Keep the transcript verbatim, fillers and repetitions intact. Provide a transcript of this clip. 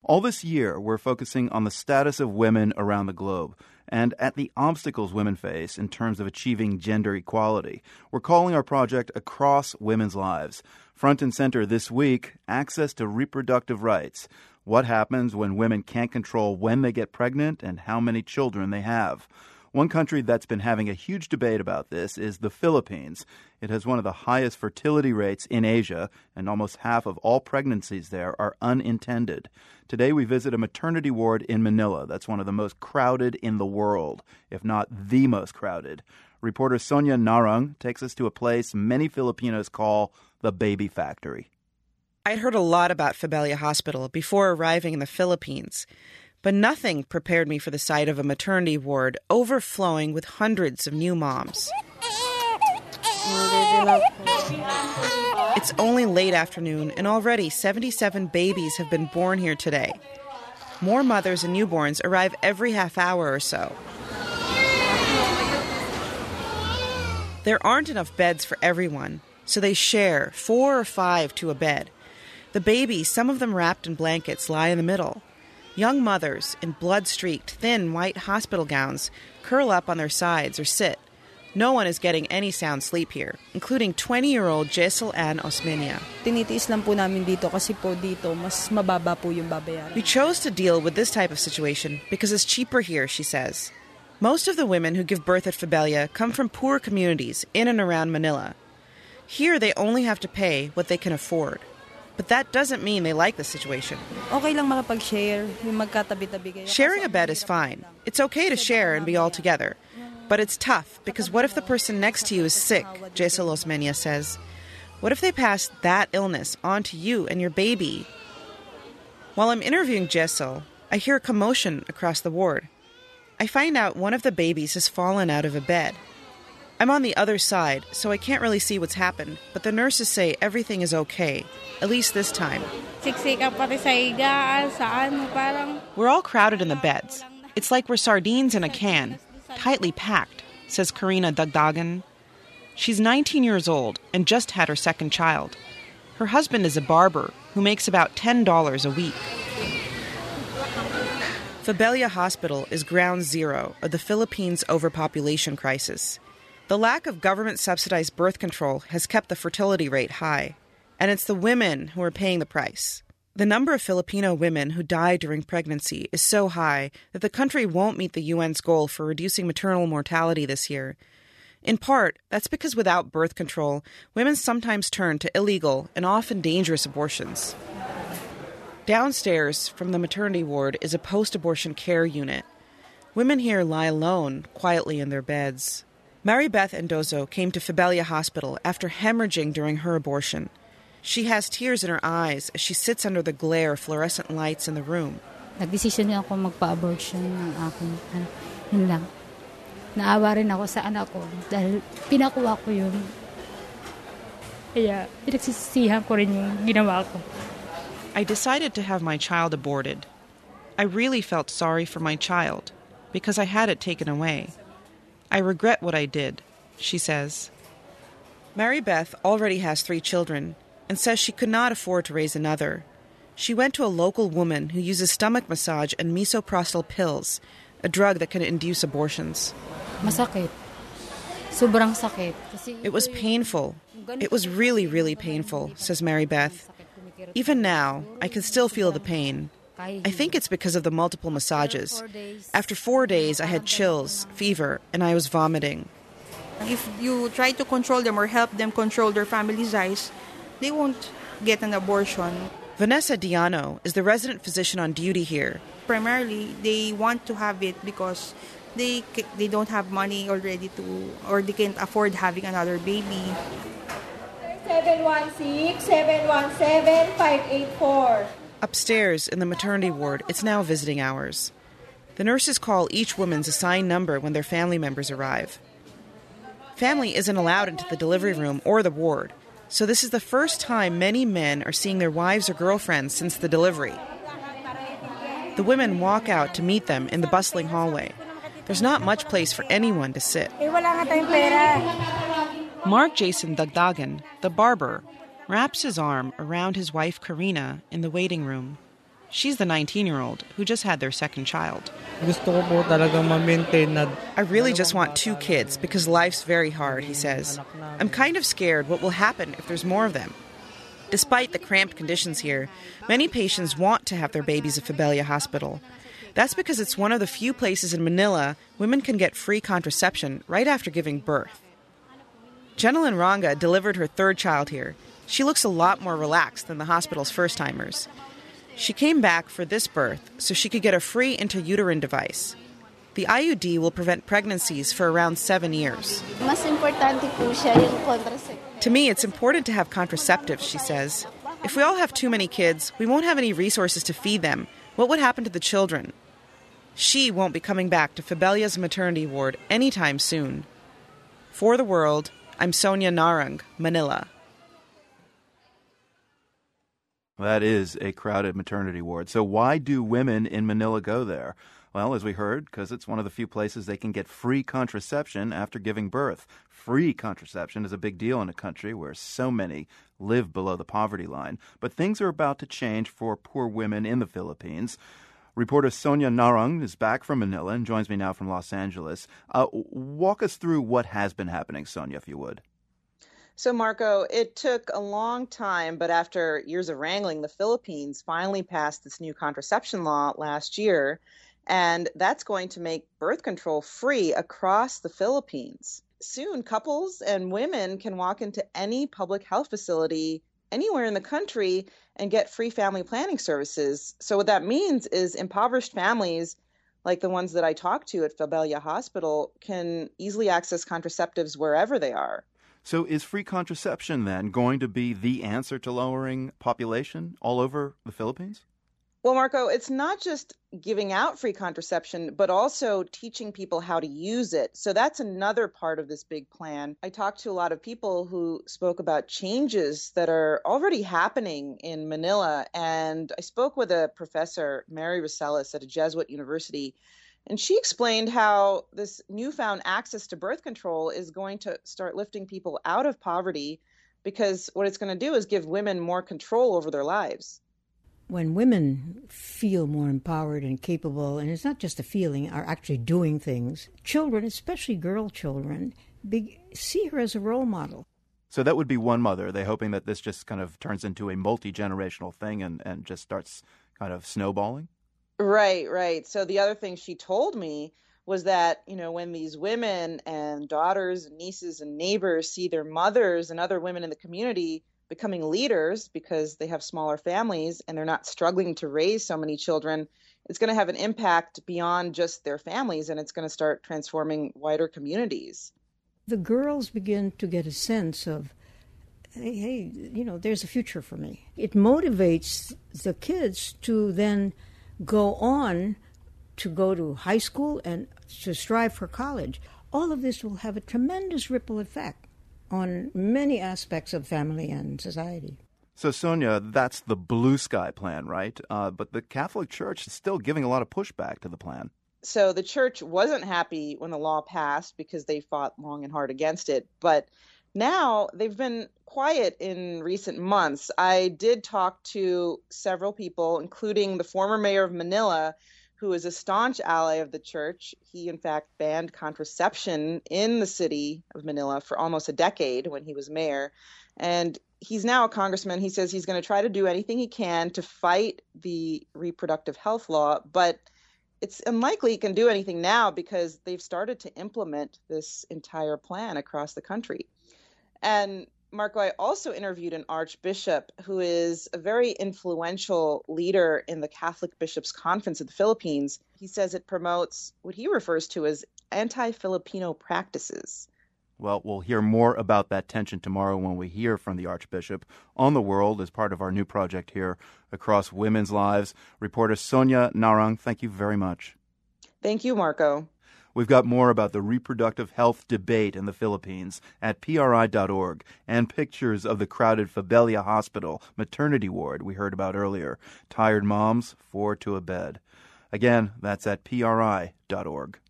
All this year, we're focusing on the status of women around the globe and at the obstacles women face in terms of achieving gender equality. We're calling our project Across Women's Lives. Front and center this week, access to reproductive rights. What happens when women can't control when they get pregnant and how many children they have? One country that's been having a huge debate about this is the Philippines. It has one of the highest fertility rates in Asia, and almost half of all pregnancies there are unintended. Today we visit a maternity ward in Manila that's one of the most crowded in the world, if not the most crowded. Reporter Sonia Narang takes us to a place many Filipinos call the baby factory. I'd heard a lot about Febella Hospital before arriving in the Philippines. But nothing prepared me for the sight of a maternity ward overflowing with hundreds of new moms. It's only late afternoon, and already seventy-seven babies have been born here today. More mothers and newborns arrive every half hour or so. There aren't enough beds for everyone, so they share four or five to a bed. The babies, some of them wrapped in blankets, lie in the middle. Young mothers in blood-streaked, thin, white hospital gowns curl up on their sides or sit. No one is getting any sound sleep here, including twenty-year-old Jessel Ann Osmeña. Tinitiis lang po namin dito kasi po dito mas mababa po yung babayaran. We chose to deal with this type of situation because it's cheaper here, she says. Most of the women who give birth at Febella come from poor communities in and around Manila. Here, they only have to pay what they can afford. But that doesn't mean they like the situation. Okay lang makapag-share, yung magkatabi-tabi. Sharing a bed is fine. It's okay to share and be all together. But it's tough, because what if the person next to you is sick, Jessel Osmeña says. What if they pass that illness on to you and your baby? While I'm interviewing Jessel, I hear a commotion across the ward. I find out one of the babies has fallen out of a bed. I'm on the other side, so I can't really see what's happened, but the nurses say everything is okay, at least this time. We're all crowded in the beds. It's like we're sardines in a can, tightly packed, says Karina Dagdagan. She's nineteen years old and just had her second child. Her husband is a barber who makes about ten dollars a week. Febella Hospital is ground zero of the Philippines' overpopulation crisis. The lack of government-subsidized birth control has kept the fertility rate high, and it's the women who are paying the price. The number of Filipino women who die during pregnancy is so high that the country won't meet the U N's goal for reducing maternal mortality this year. In part, that's because without birth control, women sometimes turn to illegal and often dangerous abortions. Downstairs from the maternity ward is a post-abortion care unit. Women here lie alone, quietly in their beds. Mary Beth Endozo came to Febella Hospital after hemorrhaging during her abortion. She has tears in her eyes as she sits under the glare of fluorescent lights in the room. Nagdesisyon niya ako magpa-abortion ng aking anak. Yun lang. Naawa rin ako sa anak ko dahil pinakuha ko yun. Kaya pinagsisisihan ko rin yung ginawa ko. I decided to have my child aborted. I really felt sorry for my child because I had it taken away. I regret what I did, she says. Mary Beth already has three children and says she could not afford to raise another. She went to a local woman who uses stomach massage and misoprostol pills, a drug that can induce abortions. Masakit. Sobrang sakit. It was painful. It was really, really painful, says Mary Beth. Even now, I can still feel the pain. I think it's because of the multiple massages. After four days, I had chills, fever, and I was vomiting. If you try to control them or help them control their family size, they won't get an abortion. Vanessa Diano is the resident physician on duty here. Primarily, they want to have it because they they don't have money already to, or they can't afford having another baby. seven one six, seven one seven, five eight four. Upstairs in the maternity ward, it's now visiting hours. The nurses call each woman's assigned number when their family members arrive. Family isn't allowed into the delivery room or the ward, so this is the first time many men are seeing their wives or girlfriends since the delivery. The women walk out to meet them in the bustling hallway. There's not much place for anyone to sit. Mark Jason Dagdagan, the barber, wraps his arm around his wife Karina in the waiting room. She's the nineteen-year-old who just had their second child. Gusto ko po talagang ma-maintain na... I really just want two kids because life's very hard, he says. I'm kind of scared what will happen if there's more of them. Despite the cramped conditions here, many patients want to have their babies at Fabella Hospital. That's because it's one of the few places in Manila women can get free contraception right after giving birth. Jenilyn Ranga delivered her third child here. She looks a lot more relaxed than the hospital's first-timers. She came back for this birth so she could get a free intrauterine device. The I U D will prevent pregnancies for around seven years. Mas importante po siya yung contraceptive. To me, it's important to have contraceptives, she says. If we all have too many kids, we won't have any resources to feed them. What would happen to the children? She won't be coming back to Fabella's maternity ward anytime soon. For the World, I'm Sonia Narang, Manila. That is a crowded maternity ward. So why do women in Manila go there? Well, as we heard, because it's one of the few places they can get free contraception after giving birth. Free contraception is a big deal in a country where so many live below the poverty line. But things are about to change for poor women in the Philippines. Reporter Sonia Narang is back from Manila and joins me now from Los Angeles. Uh, walk us through what has been happening, Sonia, if you would. So, Marco, it took a long time, but after years of wrangling, the Philippines finally passed this new contraception law last year. And that's going to make birth control free across the Philippines. Soon, couples and women can walk into any public health facility anywhere in the country and get free family planning services. So what that means is impoverished families, like the ones that I talked to at Fabella Hospital, can easily access contraceptives wherever they are. So is free contraception then going to be the answer to lowering population all over the Philippines? Well, Marco, it's not just giving out free contraception, but also teaching people how to use it. So that's another part of this big plan. I talked to a lot of people who spoke about changes that are already happening in Manila. And I spoke with a professor, Mary Rosales, at a Jesuit university. And she explained how this newfound access to birth control is going to start lifting people out of poverty, because what it's going to do is give women more control over their lives. When women feel more empowered and capable, and it's not just a feeling, are actually doing things, children, especially girl children, be, see her as a role model. So that would be one mother. Are they hoping that this just kind of turns into a multi-generational thing and, and just starts kind of snowballing? Right, right. So the other thing she told me was that, you know, when these women and daughters and nieces and neighbors see their mothers and other women in the community becoming leaders because they have smaller families and they're not struggling to raise so many children, it's going to have an impact beyond just their families, and it's going to start transforming wider communities. The girls begin to get a sense of, hey, hey, you know, there's a future for me. It motivates the kids to then go on to go to high school and to strive for college. All of this will have a tremendous ripple effect on many aspects of family and society. So, Sonia, that's the blue sky plan, right? Uh, but the Catholic Church is still giving a lot of pushback to the plan. So the church wasn't happy when the law passed because they fought long and hard against it. But now they've been quiet in recent months. I did talk to several people, including the former mayor of Manila, who is a staunch ally of the church. He, in fact, banned contraception in the city of Manila for almost a decade when he was mayor. And he's now a congressman. He says he's going to try to do anything he can to fight the reproductive health law, but it's unlikely he can do anything now because they've started to implement this entire plan across the country. And Marco, I also interviewed an archbishop who is a very influential leader in the Catholic Bishops' Conference of the Philippines. He says it promotes what he refers to as anti-Filipino practices. Well, we'll hear more about that tension tomorrow when we hear from the Archbishop on The World as part of our new project here across women's lives. Reporter Sonia Narang, thank you very much. Thank you, Marco. We've got more about the reproductive health debate in the Philippines at P R I dot org and pictures of the crowded Fabella Hospital maternity ward we heard about earlier. Tired moms, four to a bed. Again, that's at P R I dot org.